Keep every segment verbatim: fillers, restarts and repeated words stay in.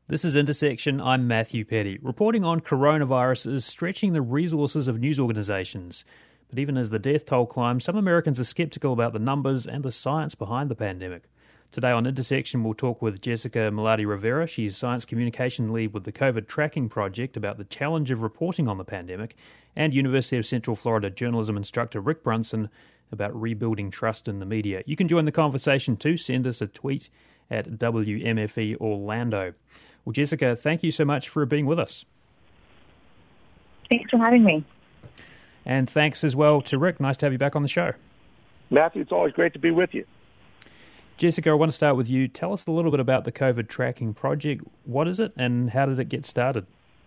This is Intersection. I'm Matthew Petty. Reporting on coronavirus is stretching the resources of news organisations. But even as the death toll climbs, some Americans are sceptical about the numbers and the science behind the pandemic. Today on Intersection, we'll talk with Jessica Malati-Rivera. She is Science Communication Lead with the COVID Tracking Project about the challenge of reporting on the pandemic, and University of Central Florida journalism instructor Rick Brunson about rebuilding trust in the media. You can join the conversation too. Send us a tweet at W M F E Orlando. Well, Jessica, thank you so much for being with us. Thanks for having me. And thanks as well to Rick. Nice to have you back on the show. Matthew, it's always great to be with you. Jessica, I want to start with you. Tell us a little bit about the COVID Tracking Project. What is it and how did it get started?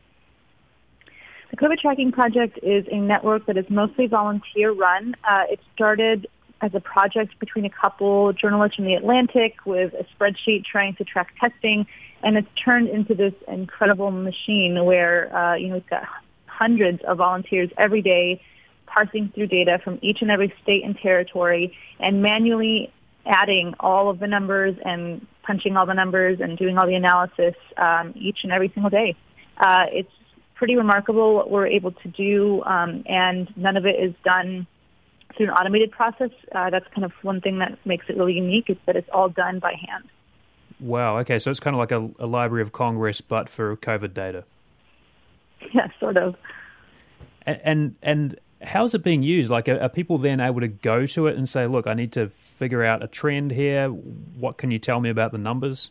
The COVID Tracking Project is a network that is mostly volunteer-run. Uh, it started as a project between a couple journalists from The Atlantic with a spreadsheet trying to track testing, and it's turned into this incredible machine where uh, you know we've got hundreds of volunteers every day parsing through data from each and every state and territory and manually adding all of the numbers and punching all the numbers and doing all the analysis um, each and every single day. Uh, it's pretty remarkable what we're able to do, um, and none of it is done through an automated process. Uh, that's kind of one thing that makes it really unique, is that it's all done by hand. Wow, okay, so it's kind of like a, a Library of Congress, but for COVID data. Yeah, sort of. And, and and how's it being used? Like, are, are people then able to go to it and say, look, I need to figure out a trend here. What can you tell me about the numbers?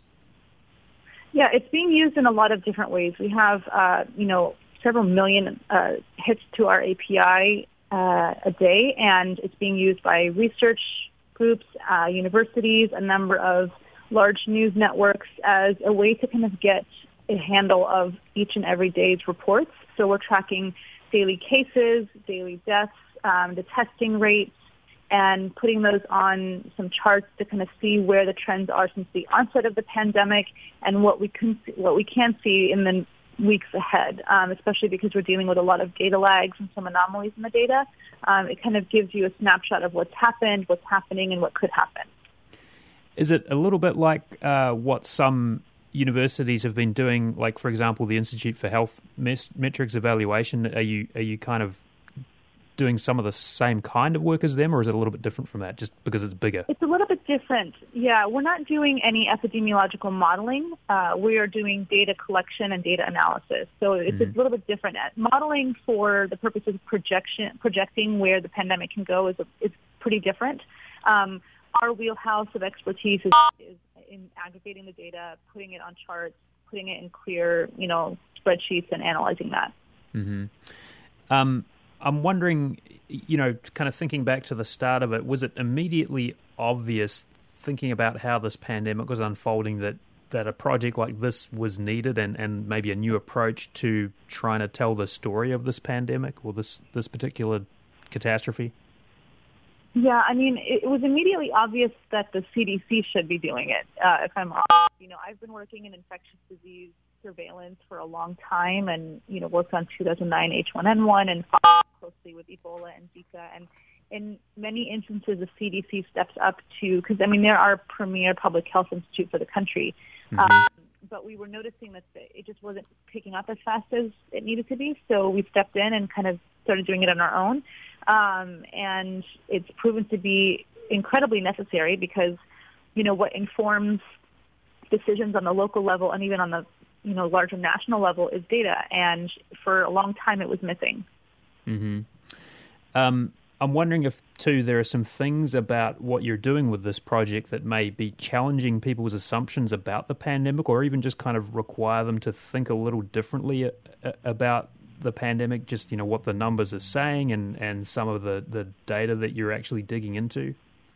Yeah, it's being used in a lot of different ways. We have, uh, you know, several million uh, hits to our A P I uh, a day, and it's being used by research groups, uh, universities, a number of large news networks as a way to kind of get a handle of each and every day's reports. So we're tracking daily cases, daily deaths, um, the testing rates, and putting those on some charts to kind of see where the trends are since the onset of the pandemic and what we can see, what we can see in the weeks ahead, um, especially because we're dealing with a lot of data lags and some anomalies in the data. Um, it kind of gives you a snapshot of what's happened, what's happening, and what could happen. Is it a little bit like uh, what some universities have been doing, like, for example, the Institute for Health Metrics Evaluation? Are you are you kind of doing some of the same kind of work as them, or is it a little bit different from that, just because it's bigger? It's a little bit different. Yeah, we're not doing any epidemiological modeling. Uh, we are doing data collection and data analysis. So it's mm-hmm. a little bit different. Modeling for the purposes of projection, projecting where the pandemic can go is, a, is pretty different. Um, our wheelhouse of expertise is, is in aggregating the data, putting it on charts, putting it in clear, you know, spreadsheets and analyzing that. Mm-hmm. Um, I'm wondering, you know, kind of thinking back to the start of it, was it immediately obvious, thinking about how this pandemic was unfolding, that, that a project like this was needed and, and maybe a new approach to trying to tell the story of this pandemic or this, this particular catastrophe? Yeah, I mean, it was immediately obvious that the C D C should be doing it, uh, if I'm honest. You know, I've been working in infectious disease surveillance for a long time and, you know, worked on two thousand nine H one N one and followed closely with Ebola and Zika. And in many instances, the C D C steps up to, because, I mean, they're our premier public health institute for the country. Mm-hmm. Um, but we were noticing that it just wasn't picking up as fast as it needed to be. So we stepped in and kind of started doing it on our own. Um, and it's proven to be incredibly necessary because, you know, what informs decisions on the local level and even on the, you know, larger national level is data. And for a long time, it was missing. Mm-hmm. Um, I'm wondering if, too, there are some things about what you're doing with this project that may be challenging people's assumptions about the pandemic, or even just kind of require them to think a little differently about the pandemic, just, you know, what the numbers are saying and, and some of the, the data that you're actually digging into?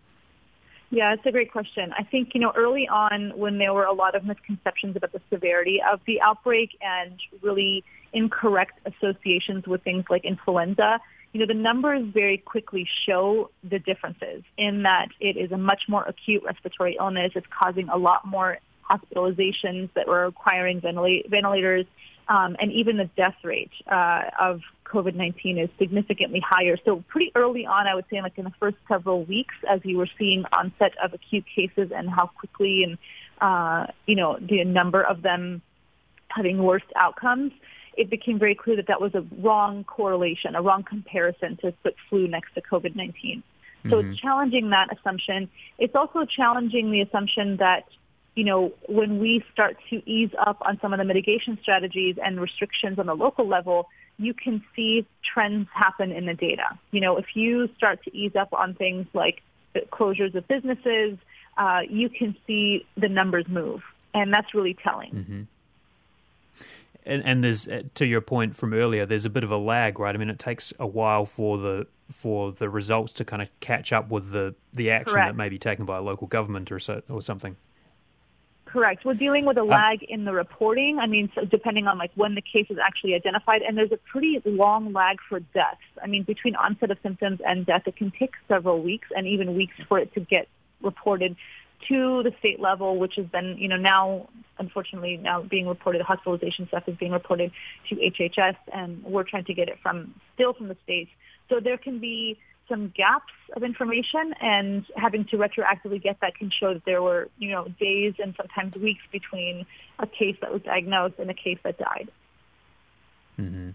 Yeah, it's a great question. I think, you know, early on when there were a lot of misconceptions about the severity of the outbreak and really incorrect associations with things like influenza, you know, the numbers very quickly show the differences in that it is a much more acute respiratory illness. It's causing a lot more hospitalizations that were requiring ventil- ventilators. Um, and even the death rate uh, of COVID nineteen is significantly higher. So pretty early on, I would say, like in the first several weeks, as you were seeing onset of acute cases and how quickly and, uh, you know, the number of them having worse outcomes, it became very clear that that was a wrong correlation, a wrong comparison to put flu next to COVID nineteen. So mm-hmm. it's challenging that assumption. It's also challenging the assumption that, you know, when we start to ease up on some of the mitigation strategies and restrictions on the local level, you can see trends happen in the data. You know, if you start to ease up on things like the closures of businesses, uh, you can see the numbers move, and that's really telling. Mm-hmm. And, and there's, to your point from earlier, there's a bit of a lag, right? I mean, it takes a while for the for the results to kind of catch up with the, the action Correct. that may be taken by a local government or so, or something. Correct. We're dealing with a lag in the reporting. I mean, so depending on like when the case is actually identified, and there's a pretty long lag for deaths. I mean, between onset of symptoms and death, it can take several weeks and even weeks for it to get reported to the state level, which has been, you know, now, unfortunately, now being reported, hospitalization stuff is being reported to H H S, and we're trying to get it from, still from the states. So there can be some gaps of information, and having to retroactively get that can show that there were, you know, days and sometimes weeks between a case that was diagnosed and a case that died. Mm-hmm.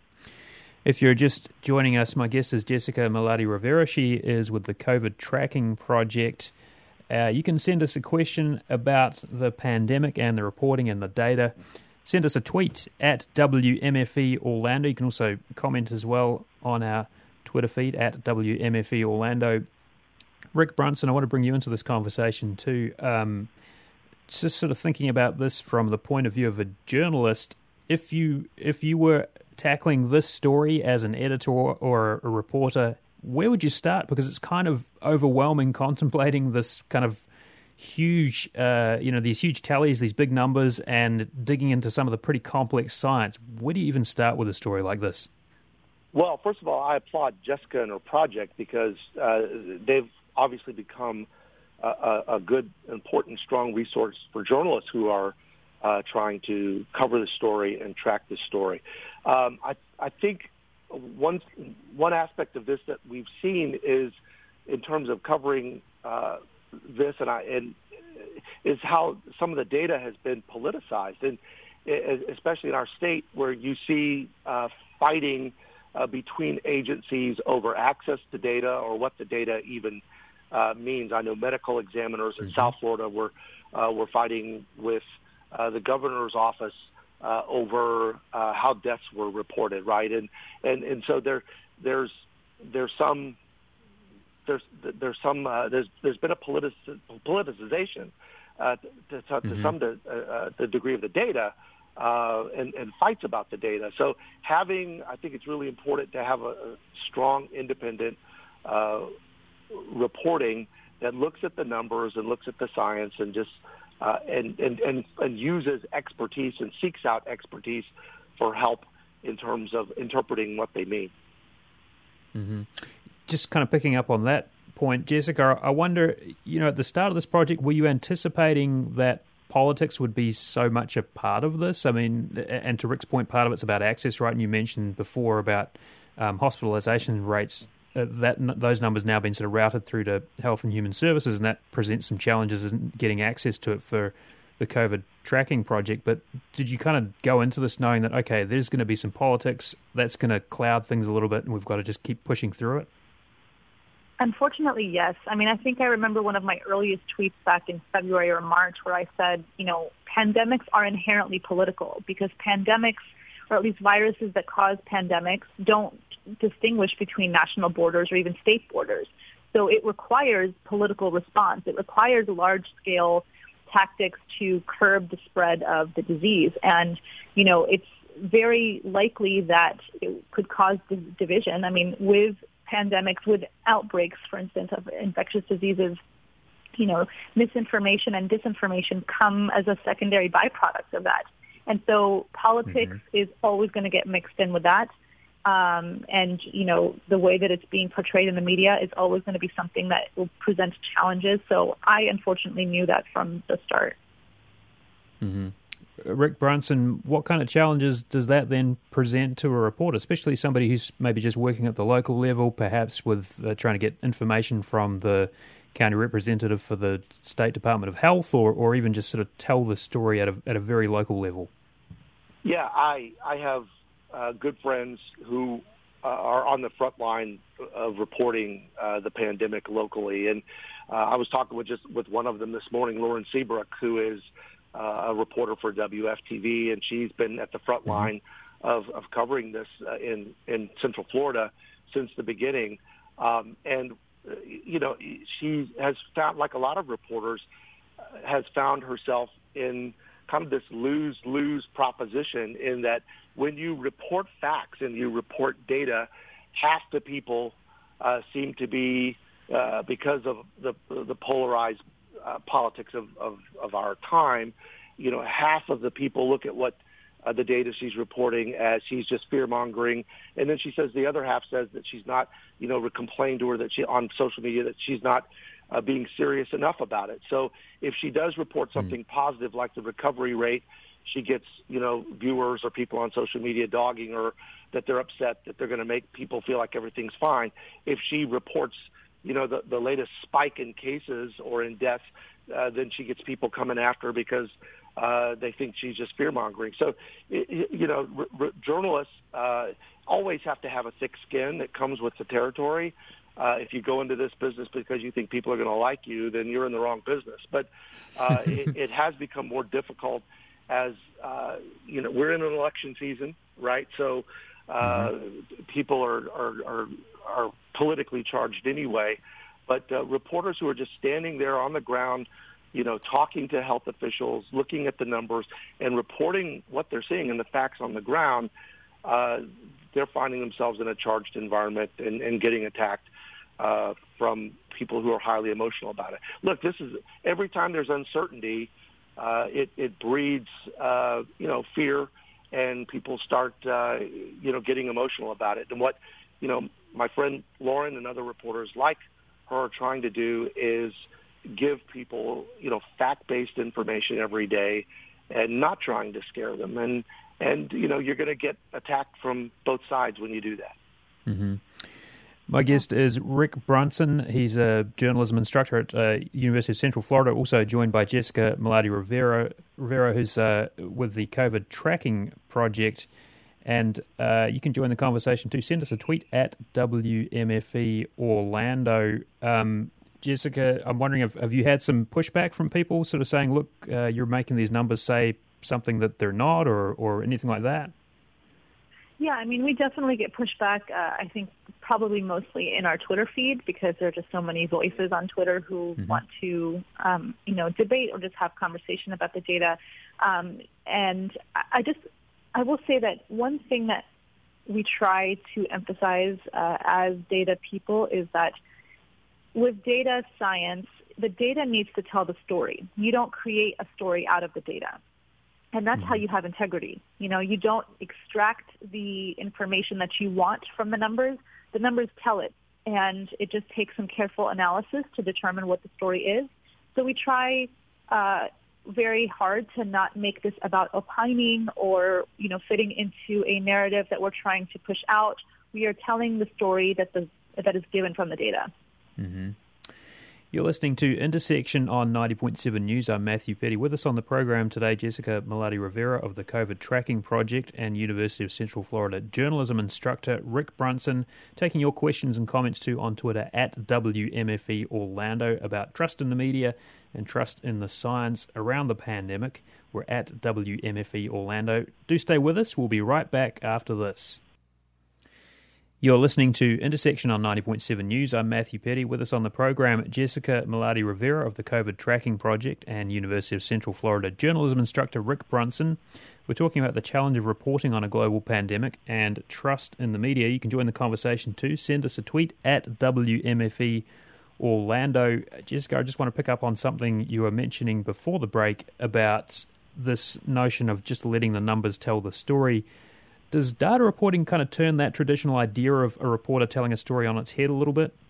If you're just joining us, my guest is Jessica Malati Rivera. She is with the COVID Tracking Project. Uh, you can send us a question about the pandemic and the reporting and the data. Send us a tweet at W M F E Orlando. You can also comment as well on our Twitter feed at W M F E Orlando. Rick Brunson, I want to bring you into this conversation too. Um, just sort of thinking about this from the point of view of a journalist. If you if you were tackling this story as an editor or a reporter, where would you start? Because it's kind of overwhelming contemplating this kind of huge, uh, you know, these huge tallies, these big numbers, and digging into some of the pretty complex science. Where do you even start with a story like this? Well, first of all, I applaud Jessica and her project because uh, they've obviously become a, a, a good, important, strong resource for journalists who are uh, trying to cover the story and track the story. Um, I, I think one one aspect of this that we've seen is in terms of covering uh, this, and I and is how some of the data has been politicized, and especially in our state where you see uh, fighting Uh, between agencies over access to data or what the data even uh, means. I know medical examiners in mm-hmm. South Florida were uh, were fighting with uh, the governor's office uh, over uh, how deaths were reported, right? And and and so there there's there's some there's there's some uh, there's there's been a politic, politicization uh, to, to, to mm-hmm. some de, uh, the degree of the data. Uh, and, and fights about the data. So having, I think it's really important to have a, a strong, independent uh, reporting that looks at the numbers and looks at the science and just uh, and, and, and, and uses expertise and seeks out expertise for help in terms of interpreting what they mean. Mm-hmm. Just kind of picking up on that point, Jessica, I wonder, you know, at the start of this project, were you anticipating that politics would be so much a part of this? I mean, and to Rick's point, part of it's about access, right? And you mentioned before about um, hospitalization rates, uh, that those numbers now being sort of routed through to Health and Human Services, and that presents some challenges in getting access to it for the COVID Tracking Project. But did you kind of go into this knowing that, okay, there's going to be some politics, that's going to cloud things a little bit, and we've got to just keep pushing through it? Unfortunately, yes. I mean, I think I remember one of my earliest tweets back in February or March where I said, you know, pandemics are inherently political because pandemics, or at least viruses that cause pandemics, don't distinguish between national borders or even state borders. So it requires political response. It requires large-scale tactics to curb the spread of the disease. And, you know, it's very likely that it could cause division. I mean, with pandemics, with outbreaks, for instance, of infectious diseases, you know, misinformation and disinformation come as a secondary byproduct of that. And so politics mm-hmm. is always going to get mixed in with that. Um, and, you know, the way that it's being portrayed in the media is always going to be something that will present challenges. So I unfortunately knew that from the start. Mm-hmm. Rick Brunson, what kind of challenges does that then present to a reporter, especially somebody who's maybe just working at the local level, perhaps with uh, trying to get information from the county representative for the State Department of Health, or, or even just sort of tell the story at a, at a very local level? Yeah, I I have uh, good friends who uh, are on the front line of reporting uh, the pandemic locally, and uh, I was talking with just with one of them this morning, Lauren Seabrook, who is uh, a reporter for W F T V, and she's been at the front line mm-hmm. of, of covering this uh, in in Central Florida since the beginning, um, and uh, you know she has found, like a lot of reporters, uh, has found herself in kind of this lose-lose proposition in that when you report facts and you report data, half the people uh, seem to be, uh, because of the, the polarized uh, politics of, of, of our time, you know, half of the people look at what uh, the data she's reporting as she's just fear-mongering, and then she says the other half says that she's not, you know, complained to her that she on social media that she's not Uh, being serious enough about it. So if she does report something mm. positive like the recovery rate, she gets, you know, viewers or people on social media dogging her that they're upset that they're going to make people feel like everything's fine. If she reports, you know, the, the latest spike in cases or in deaths, uh, then she gets people coming after her because uh, they think she's just fear-mongering. So, it, you know, r- r- journalists uh, always have to have a thick skin that comes with the territory. Uh, if you go into this business because you think people are going to like you, then you're in the wrong business. But uh, it, it has become more difficult as, uh, you know, we're in an election season, right? So uh, mm-hmm. people are, are, are, are politically charged anyway. But uh, reporters who are just standing there on the ground, you know, talking to health officials, looking at the numbers, and reporting what they're seeing and the facts on the ground, uh, they're finding themselves in a charged environment and, and getting attacked uh, from people who are highly emotional about it. Look, this is every time there's uncertainty, uh, it, it breeds, uh, you know, fear, and people start, uh, you know, getting emotional about it. And what, you know, my friend Lauren and other reporters like her are trying to do is give people, you know, fact-based information every day and not trying to scare them. And, and you know, you're going to get attacked from both sides when you do that. Mm-hmm. My guest is Rick Brunson. He's a journalism instructor at uh, University of Central Florida, also joined by Jessica Malati Rivera, Rivera who's uh, with the COVID Tracking Project. And uh, you can join the conversation too. Send us a tweet at W M F E Orlando. Um, Jessica, I'm wondering, if, have you had some pushback from people sort of saying, look, uh, you're making these numbers say something that they're not, or, or anything like that? Yeah, I mean, we definitely get pushback, uh, I think probably mostly in our Twitter feed, because there are just so many voices on Twitter who mm-hmm. want to, um, you know, debate or just have conversation about the data. Um, and I just, I will say that one thing that we try to emphasize uh, as data people is that with data science, the data needs to tell the story. You don't create a story out of the data. And that's mm-hmm. how you have integrity. You know, you don't extract the information that you want from the numbers. The numbers tell it, and it just takes some careful analysis to determine what the story is. So we try uh, very hard to not make this about opining or, you know, fitting into a narrative that we're trying to push out. We are telling the story that the that is given from the data. Mm-hmm. You're listening to Intersection on ninety point seven News. I'm Matthew Petty. With us on the program today, Jessica Malati Rivera of the COVID Tracking Project and University of Central Florida journalism instructor Rick Brunson, taking your questions and comments too on Twitter at W M F E Orlando about trust in the media and trust in the science around the pandemic. We're at W M F E Orlando. Do stay with us. We'll be right back after this. You're listening to Intersection on ninety point seven News. I'm Matthew Petty. With us on the program, Jessica Malati Rivera of the COVID Tracking Project and University of Central Florida journalism instructor Rick Brunson. We're talking about the challenge of reporting on a global pandemic and trust in the media. You can join the conversation too. Send us a tweet at W M F E Orlando. Jessica, I just want to pick up on something you were mentioning before the break about this notion of just letting the numbers tell the story. Does data reporting kind of turn that traditional idea of a reporter telling a story on its head a little bit?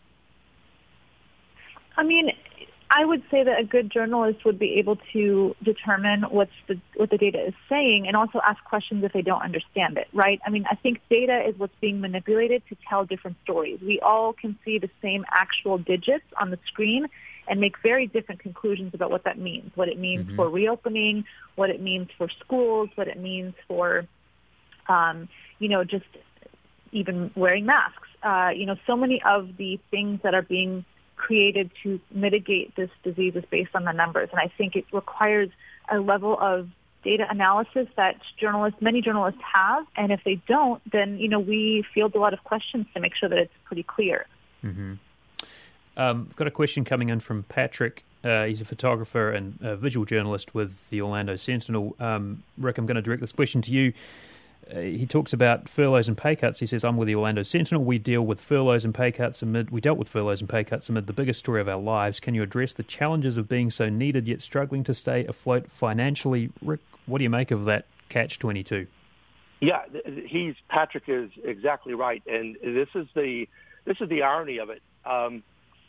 I mean, I would say that a good journalist would be able to determine what's the, what the data is saying and also ask questions if they don't understand it, right? I mean, I think data is what's being manipulated to tell different stories. We all can see the same actual digits on the screen, and make very different conclusions about what that means, what it means mm-hmm. for reopening, what it means for schools, what it means for, um, you know, just even wearing masks. Uh, you know, so many of the things that are being created to mitigate this disease is based on the numbers. And I think it requires a level of data analysis that journalists, many journalists have. And if they don't, then, you know, we field a lot of questions to make sure that it's pretty clear. Mm-hmm. Um, I've got a question coming in from Patrick. Uh, he's a photographer and a visual journalist with the Orlando Sentinel. Um, Rick, I'm going to direct this question to you. Uh, he talks about furloughs and pay cuts. He says, I'm with the Orlando Sentinel. We deal with furloughs and pay cuts amid, we dealt with furloughs and pay cuts amid the biggest story of our lives. Can you address the challenges of being so needed yet struggling to stay afloat financially? Rick, what do you make of that catch twenty-two? Yeah, he's Patrick is exactly right. And this is the, this is the irony of it. Um,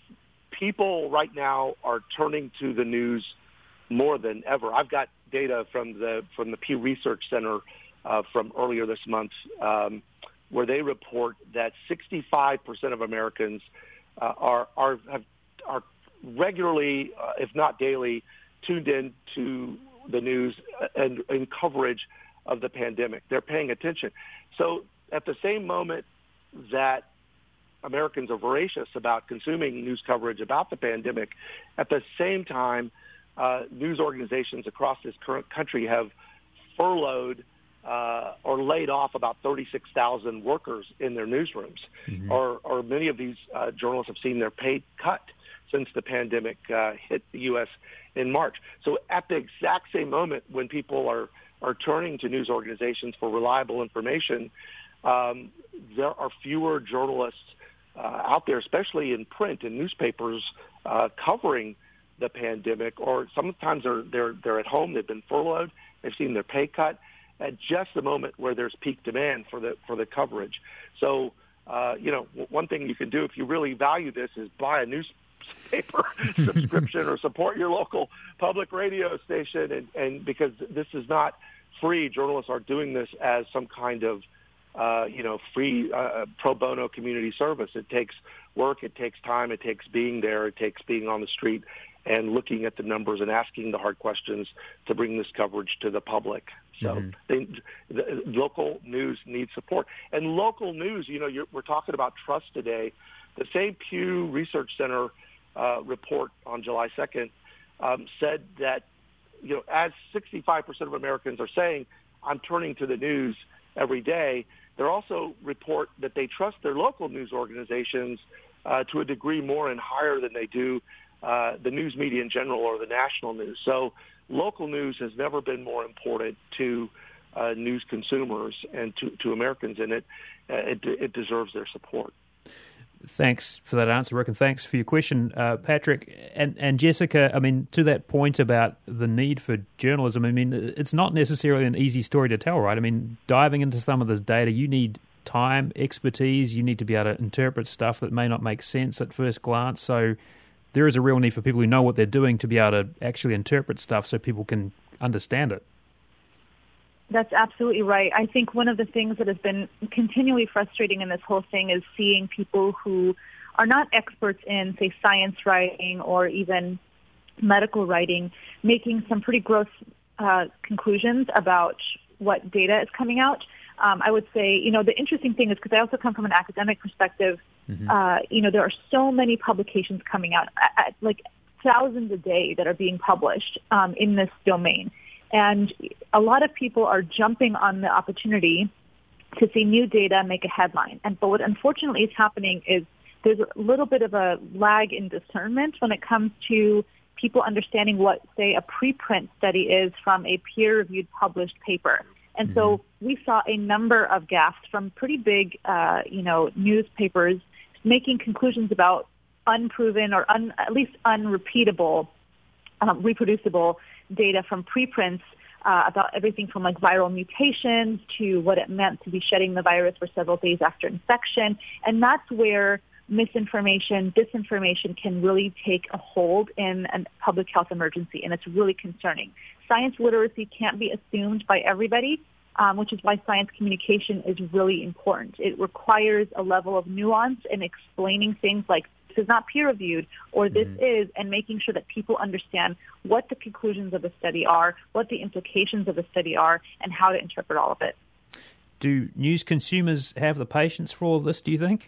people right now are turning to the news more than ever. I've got data from the, from the Pew Research Center Uh, from earlier this month, um, where they report that sixty-five percent of Americans uh, are are have, are regularly, uh, if not daily, tuned in to the news and, and coverage of the pandemic. They're paying attention. So at the same moment that Americans are voracious about consuming news coverage about the pandemic, at the same time, uh, news organizations across this current country have furloughed Uh, or laid off about thirty-six thousand workers in their newsrooms, mm-hmm. or, or many of these uh, journalists have seen their pay cut since the pandemic uh, hit the U S in March. So at the exact same moment when people are, are turning to news organizations for reliable information, um, there are fewer journalists uh, out there, especially in print and newspapers, uh, covering the pandemic, or sometimes they're, they're, they're at home, they've been furloughed, they've seen their pay cut, at just the moment where there's peak demand for the for the coverage. So, uh, you know, one thing you can do if you really value this is buy a newspaper subscription or support your local public radio station, and, and because this is not free. Journalists are doing this as some kind of, uh, you know, free uh, pro bono community service. It takes work, it takes time, it takes being there, it takes being on the street and looking at the numbers and asking the hard questions to bring this coverage to the public. So mm-hmm. they, the, local news needs support. And local news, you know, you're, we're talking about trust today. The same Pew Research Center uh, report on July second um, said that, you know, as sixty-five percent of Americans are saying, I'm turning to the news every day, they also report that they trust their local news organizations uh, to a degree more and higher than they do Uh, the news media in general or the national news. So local news has never been more important to uh, news consumers and to, to Americans, and it, uh, it it deserves their support. Thanks for that answer, Rick, and thanks for your question, uh, Patrick. And, and Jessica, I mean, to that point about the need for journalism, I mean, it's not necessarily an easy story to tell, right? I mean, diving into some of this data, you need time, expertise, you need to be able to interpret stuff that may not make sense at first glance. So there is a real need for people who know what they're doing to be able to actually interpret stuff so people can understand it. That's absolutely right. I think one of the things that has been continually frustrating in this whole thing is seeing people who are not experts in, say, science writing or even medical writing making some pretty gross uh, conclusions about what data is coming out. Um, I would say, you know, the interesting thing is, because I also come from an academic perspective, mm-hmm. uh, you know, there are so many publications coming out, at, at, like thousands a day that are being published um, in this domain. And a lot of people are jumping on the opportunity to see new data make a headline. And but what unfortunately is happening is there's a little bit of a lag in discernment when it comes to people understanding what, say, a preprint study is from a peer-reviewed published paper. And mm-hmm. so we saw a number of gaffes from pretty big, uh, you know, newspapers making conclusions about unproven or un, at least unrepeatable, um, reproducible data from preprints uh, about everything from like viral mutations to what it meant to be shedding the virus for several days after infection. And that's where misinformation, disinformation can really take a hold in a public health emergency, and it's really concerning. Science literacy can't be assumed by everybody, um, which is why science communication is really important. It requires a level of nuance in explaining things like is not peer-reviewed, or this Mm-hmm. is, and making sure that people understand what the conclusions of the study are, what the implications of the study are, and how to interpret all of it. Do news consumers have the patience for all of this, do you think?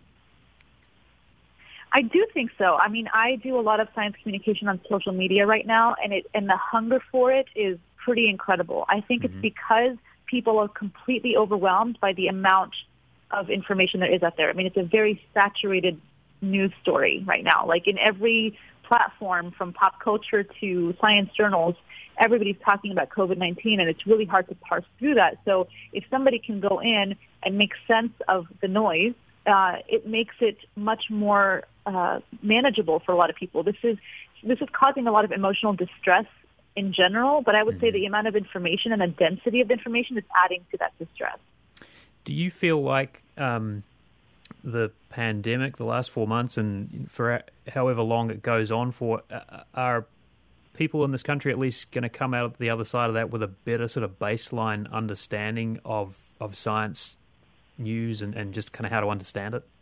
I do think so. I mean, I do a lot of science communication on social media right now, and it and the hunger for it is pretty incredible. I think Mm-hmm. it's because people are completely overwhelmed by the amount of information there is out there. I mean, it's a very saturated news story right now. Like in every platform, from pop culture to science journals, everybody's talking about COVID nineteen, and it's really hard to parse through that. So if somebody can go in and make sense of the noise, uh, it makes it much more uh, manageable for a lot of people. This is this is causing a lot of emotional distress in general, but I would say the amount of information and the density of the information is adding to that distress. Do you feel like um, the pandemic, the last four months, and for however long it goes on for, uh, are people in this country at least going to come out the other side of that with a better sort of baseline understanding of, of science news and, and just kind of how to understand it?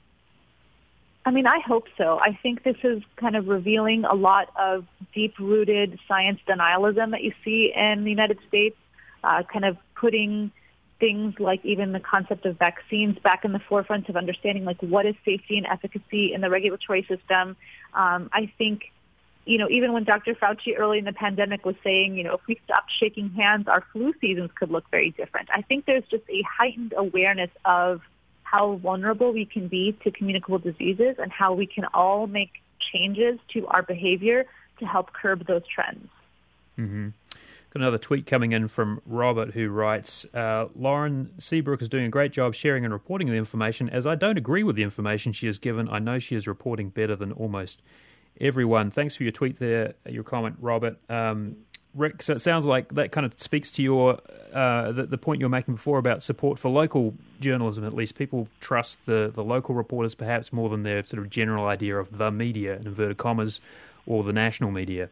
I mean, I hope so. I think this is kind of revealing a lot of deep-rooted science denialism that you see in the United States, uh, kind of putting things like even the concept of vaccines back in the forefront of understanding, like, what is safety and efficacy in the regulatory system. Um, I think, you know, even when Doctor Fauci early in the pandemic was saying, you know, if we stopped shaking hands, our flu seasons could look very different. I think there's just a heightened awareness of how vulnerable we can be to communicable diseases and how we can all make changes to our behavior to help curb those trends. Mm-hmm. Got another tweet coming in from Robert, who writes, uh, Lauren Seabrook is doing a great job sharing and reporting the information. As I don't agree with the information she has given, I know she is reporting better than almost everyone. Thanks for your tweet there, your comment, Robert. Um, Rick, so it sounds like that kind of speaks to your uh, the, the point you were making before about support for local journalism. At least people trust the, the local reporters perhaps more than their sort of general idea of the media, in inverted commas, or the national media.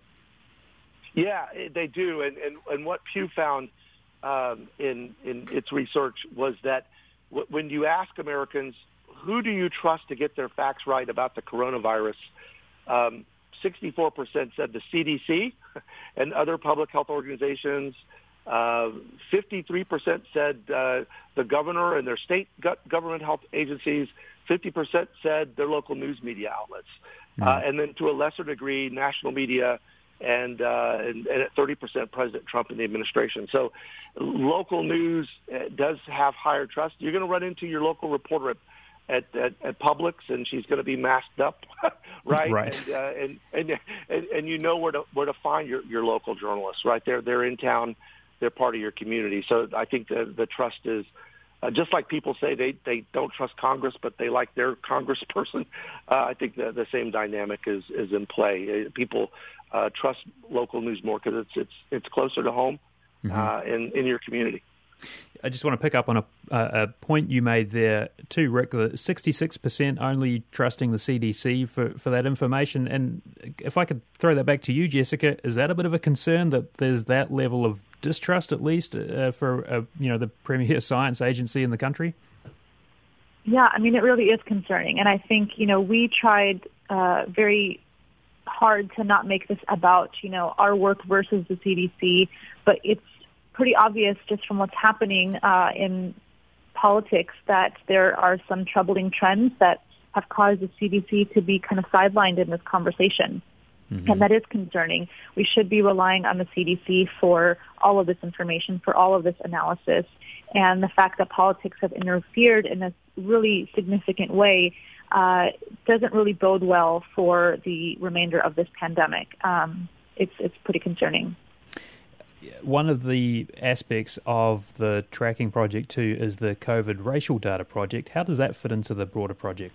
Yeah, they do. And, and, and what Pew found um, in, in its research was that w- when you ask Americans, who do you trust to get their facts right about the coronavirus, um, sixty-four percent said the C D C and other public health organizations. Uh, fifty-three percent said uh, the governor and their state go- government health agencies. fifty percent said their local news media outlets. Mm. Uh, and then to a lesser degree, national media, and, uh, and, and at thirty percent President Trump and the administration. So local news does have higher trust. You're going to run into your local reporter at At, at, at Publix, and she's going to be masked up, right? Right. And, uh, and, and and and you know where to where to find your, your local journalists, right? They're they're in town, they're part of your community. So I think the the trust is uh, just like people say they, they don't trust Congress, but they like their congressperson. Uh, I think the the same dynamic is is in play. Uh, people uh, trust local news more because it's it's it's closer to home, mm-hmm. uh, in in your community. I just want to pick up on a, a point you made there too, Rick, the sixty-six percent only trusting the C D C for, for that information. And if I could throw that back to you, Jessica, is that a bit of a concern that there's that level of distrust, at least, uh, for uh, you know the premier science agency in the country? Yeah, I mean, it really is concerning. And I think, you know, we tried uh, very hard to not make this about, you know, our work versus the C D C, but it's pretty obvious just from what's happening uh, in politics that there are some troubling trends that have caused the C D C to be kind of sidelined in this conversation. Mm-hmm. And that is concerning. We should be relying on the C D C for all of this information, for all of this analysis. And the fact that politics have interfered in a really significant way uh, doesn't really bode well for the remainder of this pandemic. Um, it's, it's pretty concerning. One of the aspects of the tracking project too is the COVID racial data project. How does that fit into the broader project?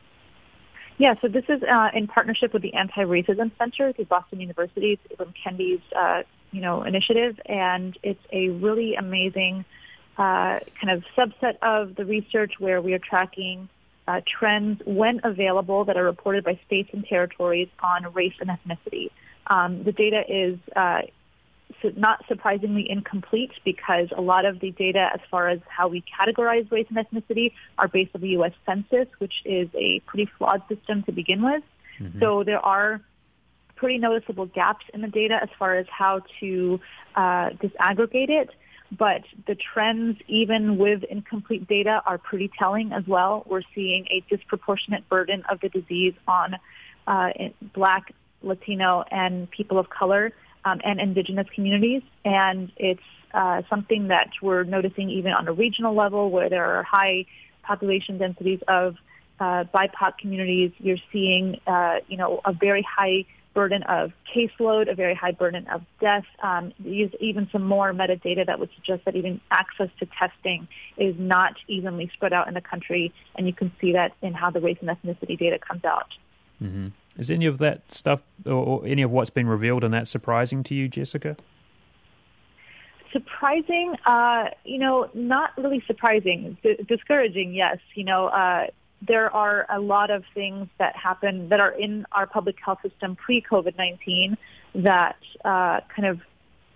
Yeah, so this is uh, in partnership with the Anti-Racism Center through Boston University. It's Ibram Kendi's, uh, you know, initiative, and it's a really amazing uh, kind of subset of the research where we are tracking uh, trends when available that are reported by states and territories on race and ethnicity. Um, the data is uh, not surprisingly incomplete because a lot of the data as far as how we categorize race and ethnicity are based on the U S Census, which is a pretty flawed system to begin with. Mm-hmm. So there are pretty noticeable gaps in the data as far as how to uh, disaggregate it. But the trends, even with incomplete data, are pretty telling as well. We're seeing a disproportionate burden of the disease on uh, Black, Latino, and people of color um, and indigenous communities. And it's uh, something that we're noticing even on a regional level where there are high population densities of uh, B I P O C communities. You're seeing, uh, you know, a very high burden of caseload, a very high burden of death. Um, there's even some more metadata that would suggest that even access to testing is not evenly spread out in the country, and you can see that in how the race and ethnicity data comes out. Mm-hmm. Is any of that stuff, or any of what's been revealed in that, surprising to you, Jessica? Surprising? Uh, you know, not really surprising. D- discouraging, yes. You know, uh, there are a lot of things that happen that are in our public health system pre-COVID nineteen that uh, kind of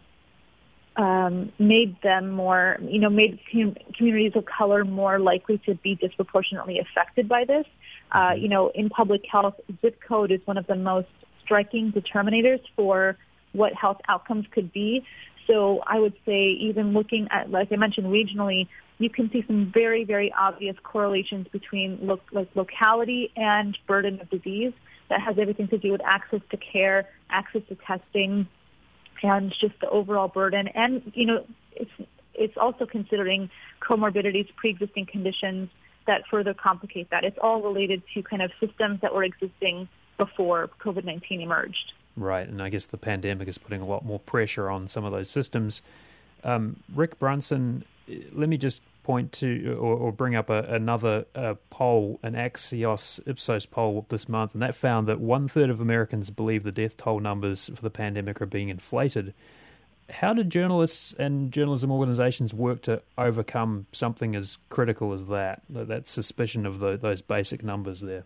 um, made them more, you know, made com- communities of color more likely to be disproportionately affected by this. Uh, you know, in public health, zip code is one of the most striking determinators for what health outcomes could be. So I would say even looking at, like I mentioned, regionally, you can see some very, very obvious correlations between lo- like locality and burden of disease that has everything to do with access to care, access to testing, and just the overall burden. And, you know, it's it's also considering comorbidities, pre-existing conditions that further complicate that. It's all related to kind of systems that were existing before COVID nineteen emerged. Right, and I guess the pandemic is putting a lot more pressure on some of those systems. Um, Rick Brunson, let me just point to or, or bring up a, another uh, poll, an Axios Ipsos poll this month, and that found that one-third of Americans believe the death toll numbers for the pandemic are being inflated. How do journalists and journalism organizations work to overcome something as critical as that, that suspicion of the, those basic numbers there?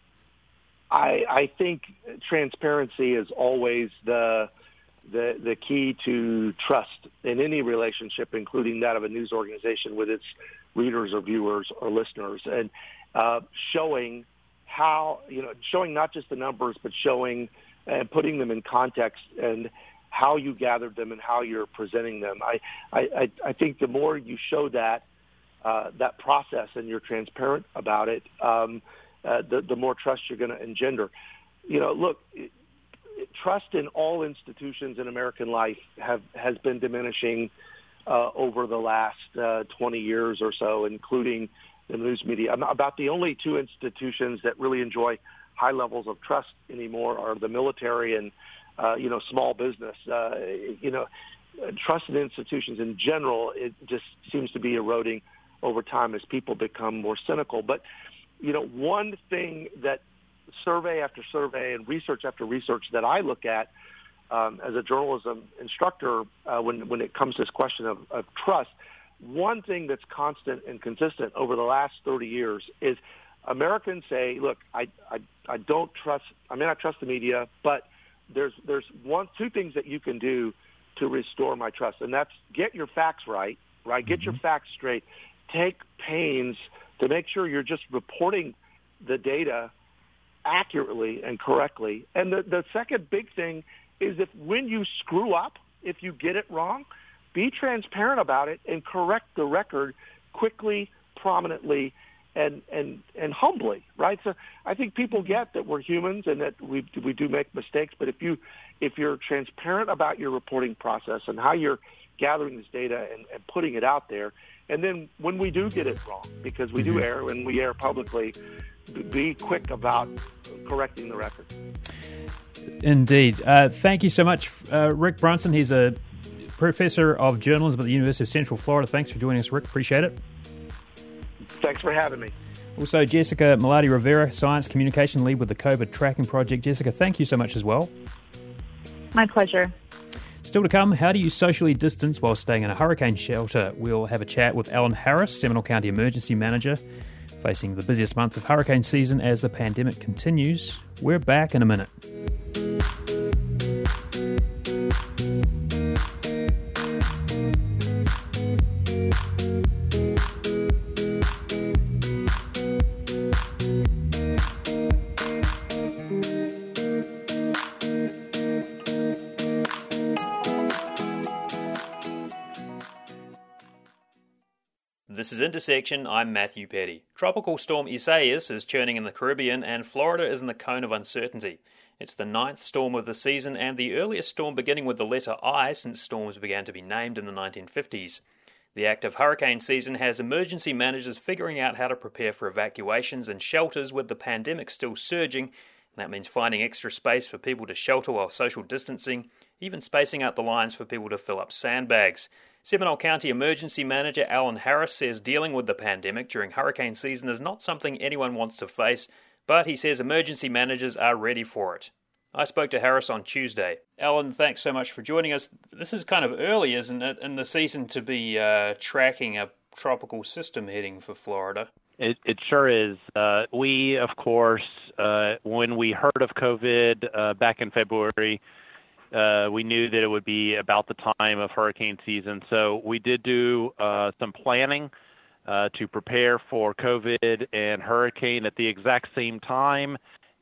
I, I think transparency is always the, the the key to trust in any relationship, including that of a news organization with its readers or viewers or listeners, and uh, showing how, you know, showing not just the numbers, but showing and putting them in context and how you gathered them and how you're presenting them. I, I, I think the more you show that uh, that process and you're transparent about it, um, Uh, the, the more trust you're going to engender. You know, look, it, it, trust in all institutions in American life have has been diminishing uh, over the last uh, twenty years or so, including the news media. About the only two institutions that really enjoy high levels of trust anymore are the military and, uh, you know, small business. Uh, you know, trust in institutions in general, it just seems to be eroding over time as people become more cynical. But you know, one thing that survey after survey and research after research that I look at um, as a journalism instructor uh, when when it comes to this question of, of trust, one thing that's constant and consistent over the last thirty years is Americans say, look, I, I, I don't trust, I may not trust the media, but there's there's one two things that you can do to restore my trust, and that's get your facts right, right? Get mm-hmm. your facts straight. Take pains to make sure you're just reporting the data accurately and correctly. And the, the second big thing is if when you screw up, if you get it wrong, be transparent about it and correct the record quickly, prominently, and, and, and humbly, right? So I think people get that we're humans and that we we do make mistakes, but if you if you're transparent about your reporting process and how you're gathering this data and, and putting it out there, and then when we do get it wrong, because we do err and we err publicly, be quick about correcting the record. Indeed. Uh, thank you so much, uh, Rick Brunson. He's a professor of journalism at the University of Central Florida. Thanks for joining us, Rick. Appreciate it. Thanks for having me. Also, Jessica Malati Rivera, Science Communication Lead with the COVID Tracking Project. Jessica, thank you so much as well. My pleasure. Still to come, how do you socially distance while staying in a hurricane shelter? We'll have a chat with Alan Harris, Seminole County Emergency Manager, facing the busiest month of hurricane season as the pandemic continues. We're back in a minute. This is Intersection, I'm Matthew Petty. Tropical storm Isaias is churning in the Caribbean and Florida is in the cone of uncertainty. It's the ninth storm of the season and the earliest storm beginning with the letter I since storms began to be named in the nineteen fifties. The active hurricane season has emergency managers figuring out how to prepare for evacuations and shelters with the pandemic still surging. That means finding extra space for people to shelter while social distancing, even spacing out the lines for people to fill up sandbags. Seminole County Emergency Manager Alan Harris says dealing with the pandemic during hurricane season is not something anyone wants to face, but he says emergency managers are ready for it. I spoke to Harris on Tuesday. Alan, thanks so much for joining us. This is kind of early, isn't it, in the season to be uh, tracking a tropical system heading for Florida? It, it sure is. Uh, we, of course, uh, when we heard of COVID uh, back in February, uh, we knew that it would be about the time of hurricane season. So we did do uh, some planning uh, to prepare for COVID and hurricane at the exact same time.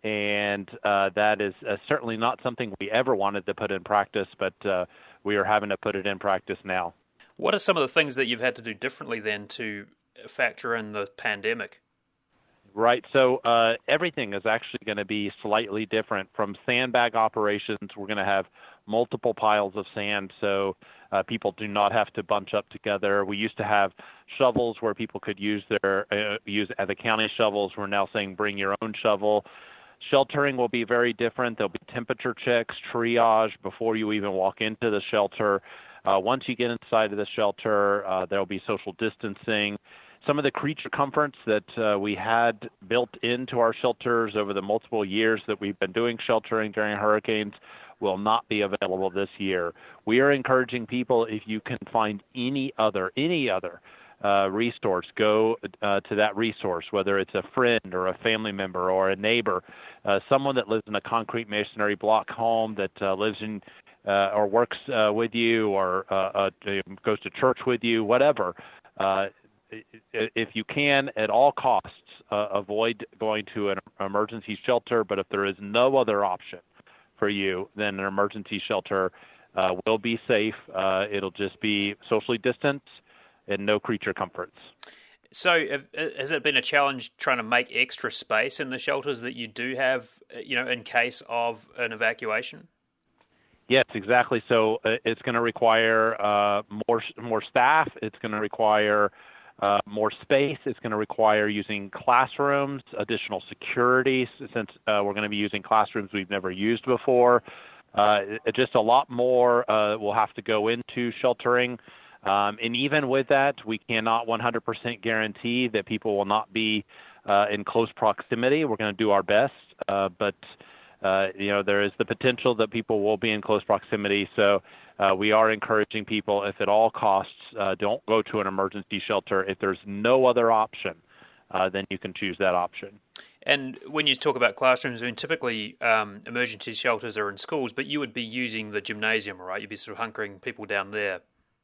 And uh, that is uh, certainly not something we ever wanted to put in practice, but uh, we are having to put it in practice now. What are some of the things that you've had to do differently then to factor in the pandemic? Right. So uh, everything is actually going to be slightly different. From sandbag operations, we're going to have multiple piles of sand, so uh, people do not have to bunch up together. We used to have shovels where people could use their uh, use uh, the county shovels. We're now saying bring your own shovel. Sheltering will be very different. There'll be temperature checks, triage before you even walk into the shelter. Uh, once you get inside of the shelter, uh, there'll be social distancing. Some of the creature comforts that uh, we had built into our shelters over the multiple years that we've been doing sheltering during hurricanes will not be available this year. We are encouraging people, if you can find any other, any other uh, resource, go uh, to that resource, whether it's a friend or a family member or a neighbor, uh, someone that lives in a concrete masonry block home that uh, lives in uh, or works uh, with you or uh, uh, goes to church with you, whatever. Uh, If you can, at all costs, uh, avoid going to an emergency shelter. But if there is no other option for you, then an emergency shelter uh, will be safe. Uh, it'll just be socially distanced and no creature comforts. So has it been a challenge trying to make extra space in the shelters that you do have, you know, in case of an evacuation? Yes, exactly. So uh, it's going to require uh, more more staff. It's going to require Uh, more space. It's going to require using classrooms, additional security, since uh, we're going to be using classrooms we've never used before. Uh, it, just a lot more uh, will have to go into sheltering. Um, and even with that, we cannot one hundred percent guarantee that people will not be uh, in close proximity. We're going to do our best, uh, but uh, you know, there is the potential that people will be in close proximity. So Uh, we are encouraging people, if at all costs, uh, don't go to an emergency shelter. If there's no other option, uh, then you can choose that option. And when you talk about classrooms, I mean, typically um, emergency shelters are in schools, but you would be using the gymnasium, right? You'd be sort of hunkering people down there.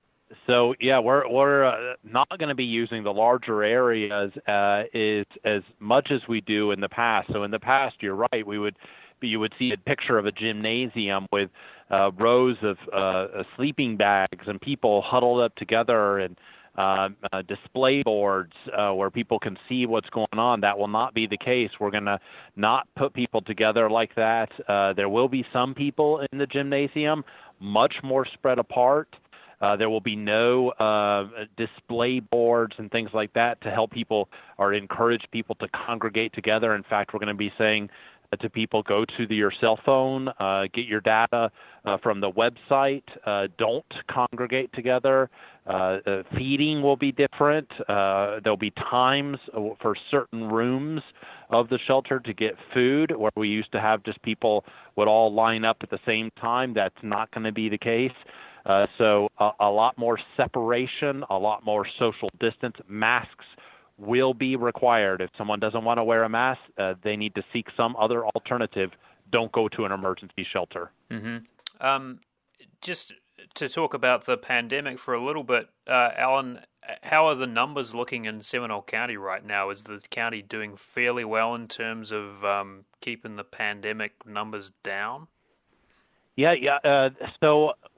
So, yeah, we're we're uh, not going to be using the larger areas uh, is as much as we do in the past. So in the past, you're right, we would you would see a picture of a gymnasium with uh, rows of uh, sleeping bags and people huddled up together and uh, uh, display boards uh, where people can see what's going on. That will not be the case. We're going to not put people together like that. Uh, there will be some people in the gymnasium, much more spread apart. Uh, there will be no uh, display boards and things like that to help people or encourage people to congregate together. In fact, we're going to be saying to people, go to the, your cell phone, uh, get your data uh, from the website. Uh, don't congregate together. Uh, uh, feeding will be different. Uh, there'll be times for certain rooms of the shelter to get food, where we used to have just people would all line up at the same time. That's not going to be the case. Uh, so a, a lot more separation, a lot more social distance. Masks will be required. If someone doesn't want to wear a mask, uh, they need to seek some other alternative. Don't go to an emergency shelter. Mm-hmm. Um, just to talk about the pandemic for a little bit, uh, Alan, how are the numbers looking in Seminole County right now? Is the county doing fairly well in terms of um, keeping the pandemic numbers down? Yeah, yeah. Uh, so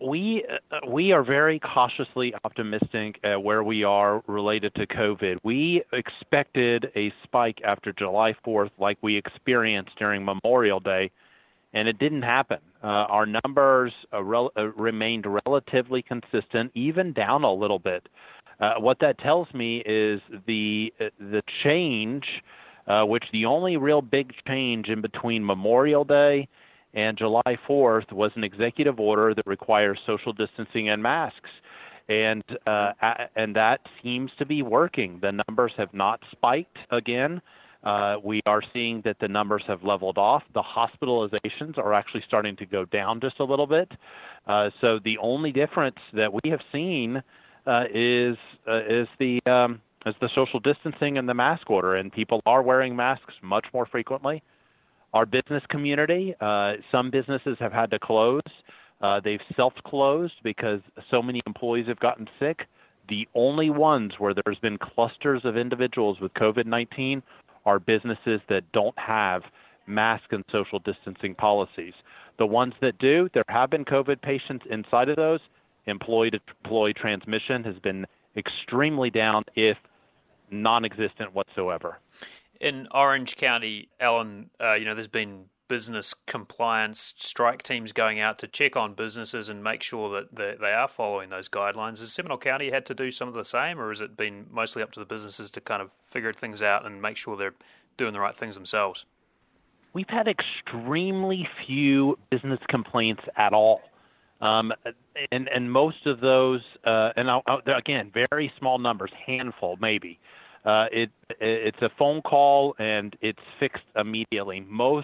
we uh, we are very cautiously optimistic at where we are related to COVID. We expected a spike after July fourth like we experienced during Memorial Day, and it didn't happen. Uh, our numbers uh, rel- uh, remained relatively consistent, even down a little bit. Uh, what that tells me is the uh, the change, uh, which the only real big change in between Memorial Day and July fourth was an executive order that requires social distancing and masks. And uh, and that seems to be working. The numbers have not spiked again. Uh, we are seeing that the numbers have leveled off. The hospitalizations are actually starting to go down just a little bit. Uh, so the only difference that we have seen uh, is uh, is the um, is the social distancing and the mask order, and people are wearing masks much more frequently. Our business community, uh, some businesses have had to close. Uh, they've self-closed because so many employees have gotten sick. The only ones where there's been clusters of individuals with COVID nineteen are businesses that don't have mask and social distancing policies. The ones that do, there have been COVID patients inside of those. Employee-to-employee transmission has been extremely down, if non-existent whatsoever. In Orange County, Alan, uh, you know, there's been business compliance strike teams going out to check on businesses and make sure that they, they are following those guidelines. Has Seminole County had to do some of the same, or has it been mostly up to the businesses to kind of figure things out and make sure they're doing the right things themselves? We've had extremely few business complaints at all. Um, and, and most of those, uh, and I'll, I'll, again, very small numbers, handful maybe. Uh, it it's a phone call and it's fixed immediately. Most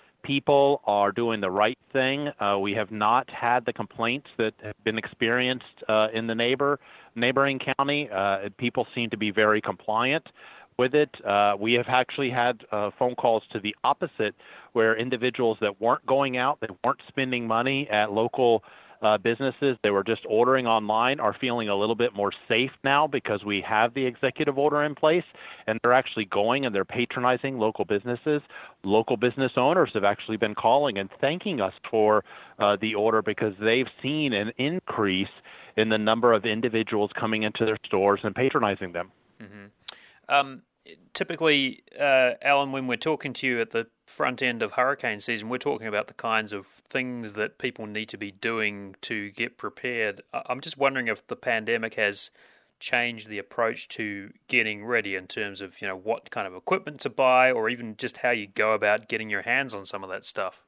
people are doing the right thing. Uh, we have not had the complaints that have been experienced uh, in the neighbor neighboring county. Uh, people seem to be very compliant with it. Uh, we have actually had uh, phone calls to the opposite, where individuals that weren't going out, that weren't spending money at local Uh, businesses, they were just ordering online, are feeling a little bit more safe now because we have the executive order in place, and they're actually going and they're patronizing local businesses. Local business owners have actually been calling and thanking us for uh, the order because they've seen an increase in the number of individuals coming into their stores and patronizing them. Mm-hmm. Um, typically, uh, Alan, when we're talking to you at the front end of hurricane season, we're talking about the kinds of things that people need to be doing to get prepared. I'm just wondering if the pandemic has changed the approach to getting ready in terms of, you know, what kind of equipment to buy, or even just how you go about getting your hands on some of that stuff.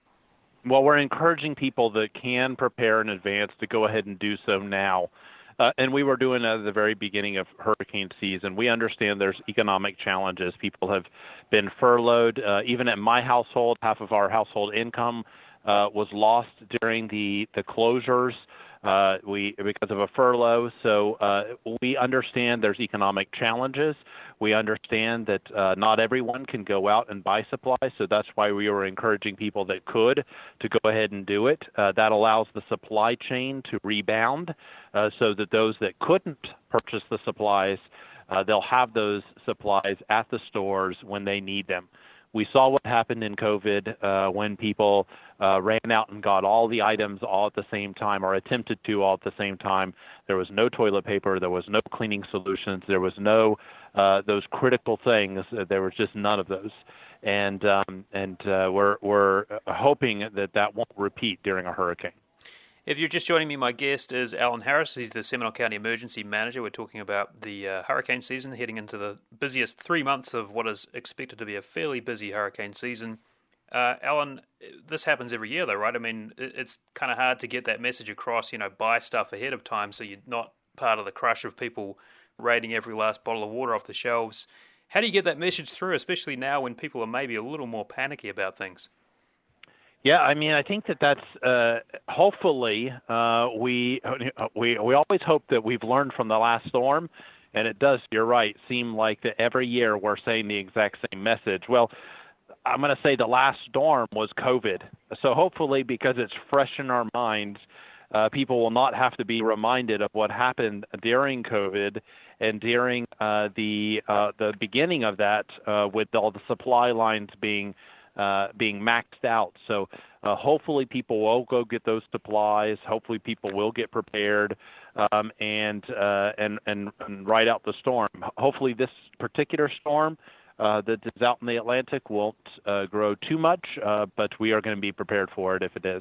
Well, we're encouraging people that can prepare in advance to go ahead and do so now. Uh, and we were doing that at the very beginning of hurricane season. We understand there's economic challenges. People have been furloughed. Uh, even at my household, half of our household income uh, was lost during the, the closures uh, we because of a furlough. So uh, we understand there's economic challenges. We understand that uh, not everyone can go out and buy supplies, so that's why we were encouraging people that could to go ahead and do it. Uh, that allows the supply chain to rebound uh, so that those that couldn't purchase the supplies, uh, they'll have those supplies at the stores when they need them. We saw what happened in COVID uh, when people uh, ran out and got all the items all at the same time, or attempted to all at the same time. There was no toilet paper. There was no cleaning solutions. There was no uh, those critical things. There was just none of those. And um, and uh, we're we're hoping that that won't repeat during a hurricane. If you're just joining me, my guest is Alan Harris. He's the Seminole County Emergency Manager. We're talking about the uh, hurricane season, heading into the busiest three months of what is expected to be a fairly busy hurricane season. Uh, Alan, this happens every year, though, right? I mean, it's kind of hard to get that message across, you know, buy stuff ahead of time so you're not part of the crush of people raiding every last bottle of water off the shelves. How do you get that message through, especially now when people are maybe a little more panicky about things? Yeah, I mean, I think that that's uh, hopefully uh, we we we always hope that we've learned from the last storm, and it does. You're right. Seem like that every year we're saying the exact same message. Well, I'm going to say the last storm was COVID. So hopefully, because it's fresh in our minds, uh, people will not have to be reminded of what happened during COVID and during uh, the uh, the beginning of that, uh, with all the supply lines being. Uh, being maxed out. So Uh, hopefully people will go get those supplies. Hopefully people will get prepared um, and, uh, and, and and ride out the storm. Hopefully this particular storm uh, that is out in the Atlantic won't uh, grow too much, uh, but we are going to be prepared for it if it is.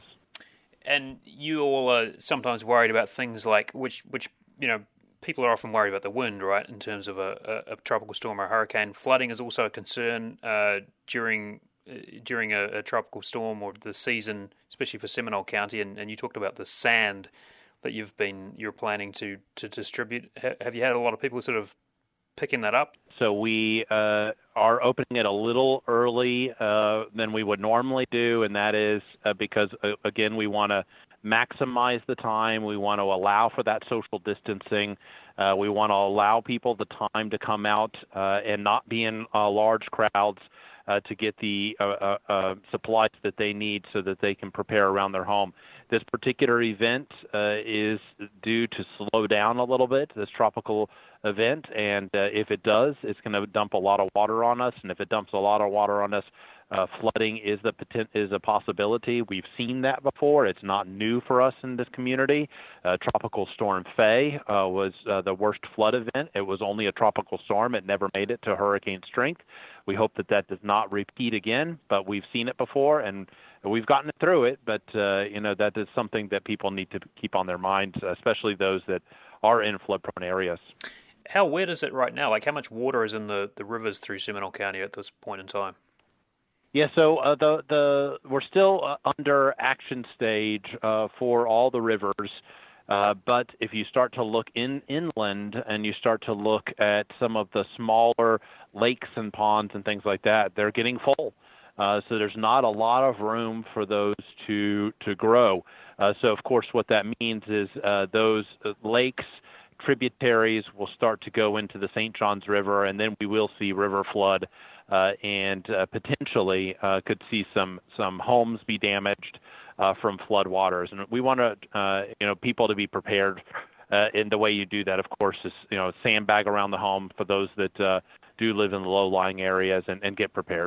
And you all are sometimes worried about things like, which, which you know, people are often worried about the wind, right, in terms of a, a, a tropical storm or a hurricane. Flooding is also a concern uh, during during a, a tropical storm or the season, especially for Seminole County. And, and you talked about the sand that you've been you're planning to to distribute. Ha- have you had a lot of people sort of picking that up? So we uh, are opening it a little early uh, than we would normally do, and that is uh, because uh, again we want to maximize the time. We want to allow for that social distancing. Uh, we want to allow people the time to come out uh, and not be in uh, large crowds. Uh, to get the uh, uh, uh, supplies that they need so that they can prepare around their home. This particular event uh, is due to slow down a little bit, this tropical event, and uh, if it does, it's going to dump a lot of water on us, and if it dumps a lot of water on us, uh, flooding is the poten- is a possibility. We've seen that before. It's not new for us in this community. Uh, Tropical Storm Faye uh, was uh, the worst flood event. It was only a tropical storm. It never made it to hurricane strength. We hope that that does not repeat again, but we've seen it before, and we've gotten through it. But, uh, you know, that is something that people need to keep on their minds, especially those that are in flood-prone areas. How wet is it right now? Like, how much water is in the, the rivers through Seminole County at this point in time? Yeah, so uh, the the we're still uh, under action stage uh, for all the rivers. Uh, but if you start to look in inland and you start to look at some of the smaller lakes and ponds and things like that, they're getting full. Uh, so there's not a lot of room for those to to grow. Uh, so, of course, what that means is uh, those lakes, tributaries will start to go into the Saint Johns River, and then we will see river flood uh, and uh, potentially uh, could see some, some homes be damaged Uh, from flood waters. And we want to, uh, you know, people to be prepared. Uh, and the way you do that, of course, is, you know, sandbag around the home for those that uh, do live in the low-lying areas and, and get prepared.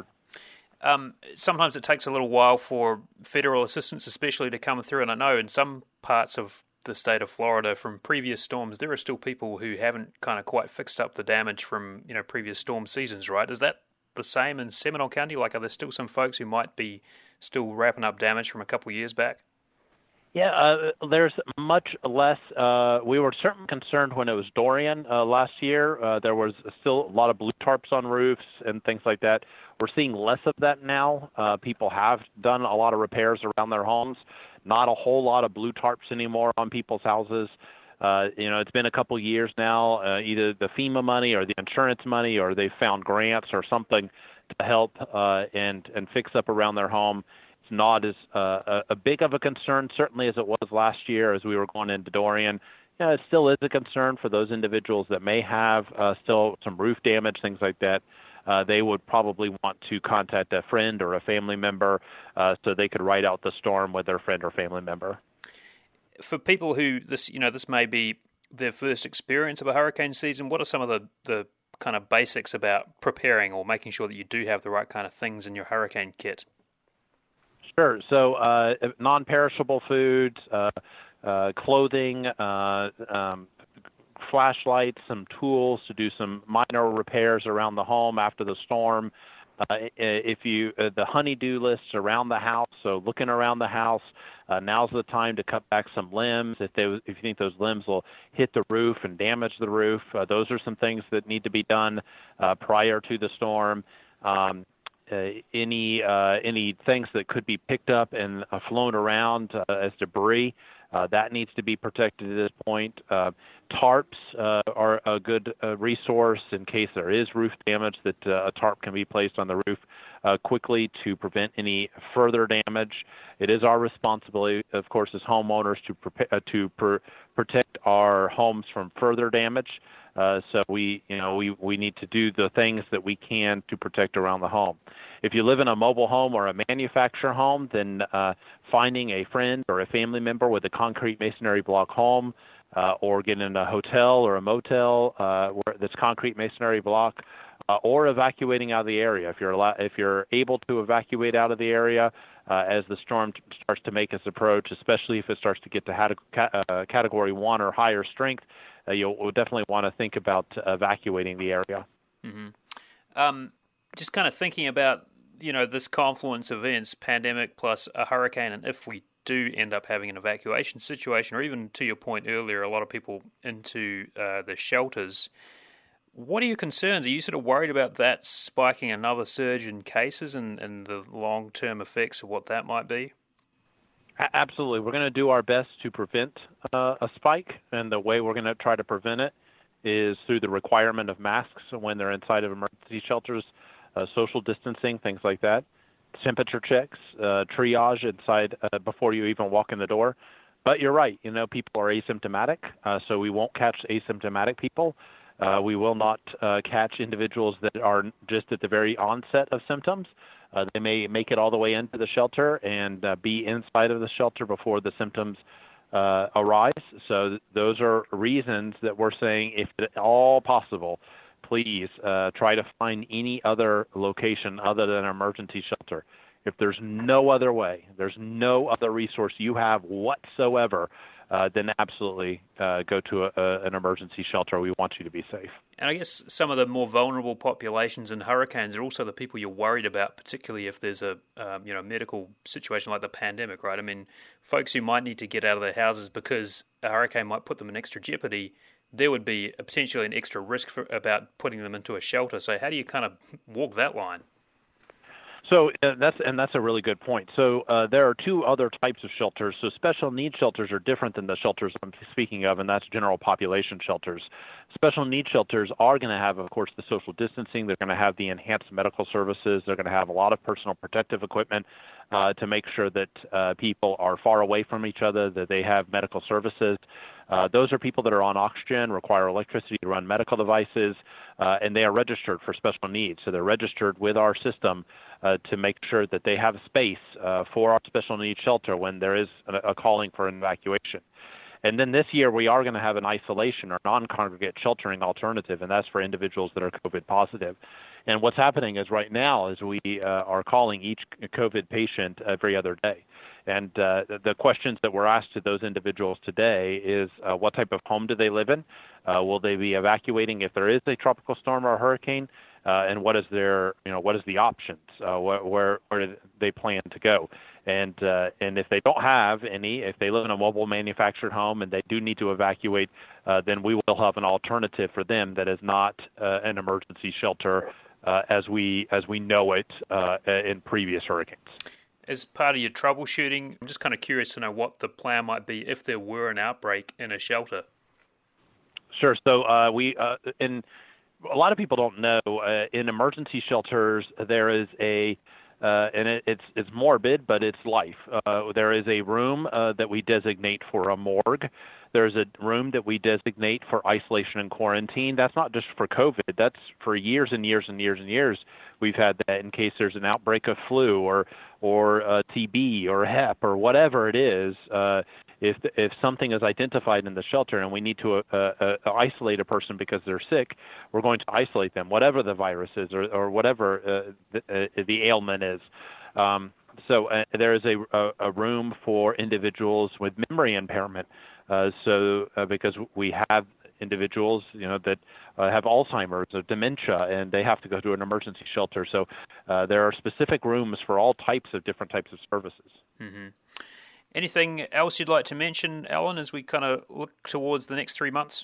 Um, sometimes it takes a little while for federal assistance, especially, to come through. And I know in some parts of the state of Florida from previous storms, there are still people who haven't kind of quite fixed up the damage from, you know, previous storm seasons, right? Is that the same in Seminole County? Like, are there still some folks who might be still wrapping up damage from a couple of years back? Yeah, uh, there's much less. Uh, we were certainly concerned when it was Dorian uh, last year. Uh, there was still a lot of blue tarps on roofs and things like that. We're seeing less of that now. Uh, people have done a lot of repairs around their homes. Not a whole lot of blue tarps anymore on people's houses. Uh, you know, it's been a couple years now, uh, either the FEMA money or the insurance money, or they found grants or something to help uh, and, and fix up around their home. It's not as uh, a, a big of a concern, certainly, as it was last year as we were going into Dorian. You know, it still is a concern for those individuals that may have uh, still some roof damage, things like that. Uh, they would probably want to contact a friend or a family member uh, so they could ride out the storm with their friend or family member. For people who this, you know, this may be their first experience of a hurricane season, what are some of the, the kind of basics about preparing or making sure that you do have the right kind of things in your hurricane kit? Sure. So uh, non-perishable foods, uh, uh, clothing, uh, um, flashlights, some tools to do some minor repairs around the home after the storm. Uh, if you uh, the honey-do lists around the house, so looking around the house, uh, now's the time to cut back some limbs. If they if you think those limbs will hit the roof and damage the roof, uh, those are some things that need to be done uh, prior to the storm. Um, uh, any uh, any things that could be picked up and uh, flown around uh, as debris. Uh, that needs to be protected at this point. Uh, tarps uh, are a good uh, resource in case there is roof damage, that uh, a tarp can be placed on the roof uh, quickly to prevent any further damage. It is our responsibility, of course, as homeowners to, pre- uh, to pr- protect our homes from further damage. Uh, so we, you know, we, we need to do the things that we can to protect around the home. If you live in a mobile home or a manufactured home, then uh, finding a friend or a family member with a concrete masonry block home, uh, or getting in a hotel or a motel uh, where that's concrete masonry block, uh, or evacuating out of the area. If you're allow- if you're able to evacuate out of the area uh, as the storm t- starts to make its approach, especially if it starts to get to hat- ca- uh, category one or higher strength, uh, you'll definitely want to think about evacuating the area. Mm-hmm. Um, just kind of thinking about, you know, this confluence of events, pandemic plus a hurricane, and if we do end up having an evacuation situation, or even to your point earlier, a lot of people into uh, the shelters. What are your concerns? Are you sort of worried about that spiking another surge in cases and, and the long-term effects of what that might be? Absolutely. We're going to do our best to prevent uh, a spike, and the way we're going to try to prevent it is through the requirement of masks when they're inside of emergency shelters, uh, social distancing, things like that, temperature checks, uh, triage inside uh, before you even walk in the door. But you're right. You know, people are asymptomatic, uh, so we won't catch asymptomatic people. Uh, we will not uh, catch individuals that are just at the very onset of symptoms. Uh, they may make it all the way into the shelter and uh, be inside of the shelter before the symptoms uh, arise. So th- those are reasons that we're saying, if at all possible, please uh, try to find any other location other than an emergency shelter. If there's no other way, there's no other resource you have whatsoever, uh, then absolutely uh, go to a, a, an emergency shelter. We want you to be safe. And I guess some of the more vulnerable populations in hurricanes are also the people you're worried about, particularly if there's a um, you know medical situation like the pandemic, right? I mean, folks who might need to get out of their houses because a hurricane might put them in extra jeopardy, there would be a potentially an extra risk for, about putting them into a shelter. So how do you kind of walk that line? So uh, that's and that's a really good point. So uh, there are two other types of shelters. So special needs shelters are different than the shelters I'm speaking of, and that's general population shelters. Special needs shelters are going to have, of course, the social distancing. They're going to have the enhanced medical services. They're going to have a lot of personal protective equipment uh, to make sure that uh, people are far away from each other, that they have medical services. Uh, those are people that are on oxygen, require electricity to run medical devices, uh, and they are registered for special needs. So they're registered with our system uh, to make sure that they have space uh, for our special needs shelter when there is a, a calling for an evacuation. And then this year we are going to have an isolation or non-congregate sheltering alternative, and that's for individuals that are COVID positive. And what's happening is right now is we uh, are calling each COVID patient every other day. And uh, the questions that were asked to those individuals today is uh, what type of home do they live in? Uh, will they be evacuating if there is a tropical storm or a hurricane? Uh, and what is their, you know, what is the options? Uh, where, where where do they plan to go? And uh, and if they don't have any, if they live in a mobile manufactured home and they do need to evacuate, uh, then we will have an alternative for them that is not uh, an emergency shelter uh, as we as we know it uh, in previous hurricanes. As part of your troubleshooting, I'm just kind of curious to know what the plan might be if there were an outbreak in a shelter. Sure. So uh, we uh, in a lot of people don't know uh, in emergency shelters there is a uh, and it, it's it's morbid, but it's life. Uh, there is a room uh, that we designate for a morgue. There's a room that we designate for isolation and quarantine. That's not just for COVID. That's for years and years and years and years. We've had that in case there's an outbreak of flu or or uh, T B or hep or whatever it is. Uh, if if something is identified in the shelter and we need to uh, uh, isolate a person because they're sick, we're going to isolate them, whatever the virus is or, or whatever uh, the, uh, the ailment is. Um, so uh, there is a, a, a room for individuals with memory impairment. Uh, so uh, because we have individuals, you know, that uh, have Alzheimer's or dementia, and they have to go to an emergency shelter. So uh, there are specific rooms for all types of different types of services. Mm-hmm. Anything else you'd like to mention, Alan, as we kind of look towards the next three months?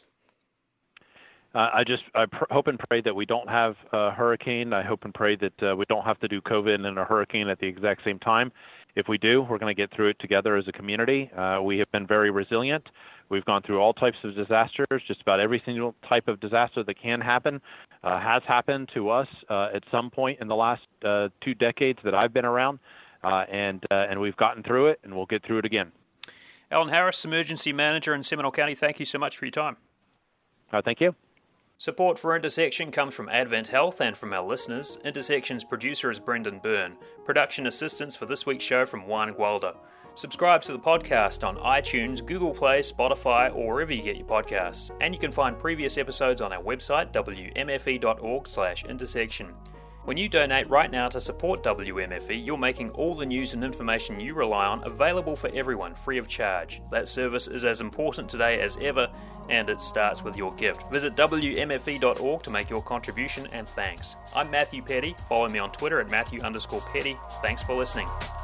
Uh, I just I pr- hope and pray that we don't have a hurricane. I hope and pray that uh, we don't have to do COVID and a hurricane at the exact same time. If we do, we're going to get through it together as a community. Uh, we have been very resilient. We've gone through all types of disasters. Just about every single type of disaster that can happen uh, has happened to us uh, at some point in the last uh, two decades that I've been around, uh, and uh, and we've gotten through it, and we'll get through it again. Alan Harris, Emergency Manager in Seminole County, thank you so much for your time. Uh, thank you. Support for Intersection comes from Advent Health and from our listeners. Intersection's producer is Brendan Byrne. Production assistance for this week's show from Juan Gualda. Subscribe to the podcast on iTunes, Google Play, Spotify, or wherever you get your podcasts. And you can find previous episodes on our website, w m f e dot org slash intersection. When you donate right now to support W M F E, you're making all the news and information you rely on available for everyone, free of charge. That service is as important today as ever, and it starts with your gift. Visit w m f e dot org to make your contribution, and thanks. I'm Matthew Petty. Follow me on Twitter at Matthew underscore Petty. Thanks for listening.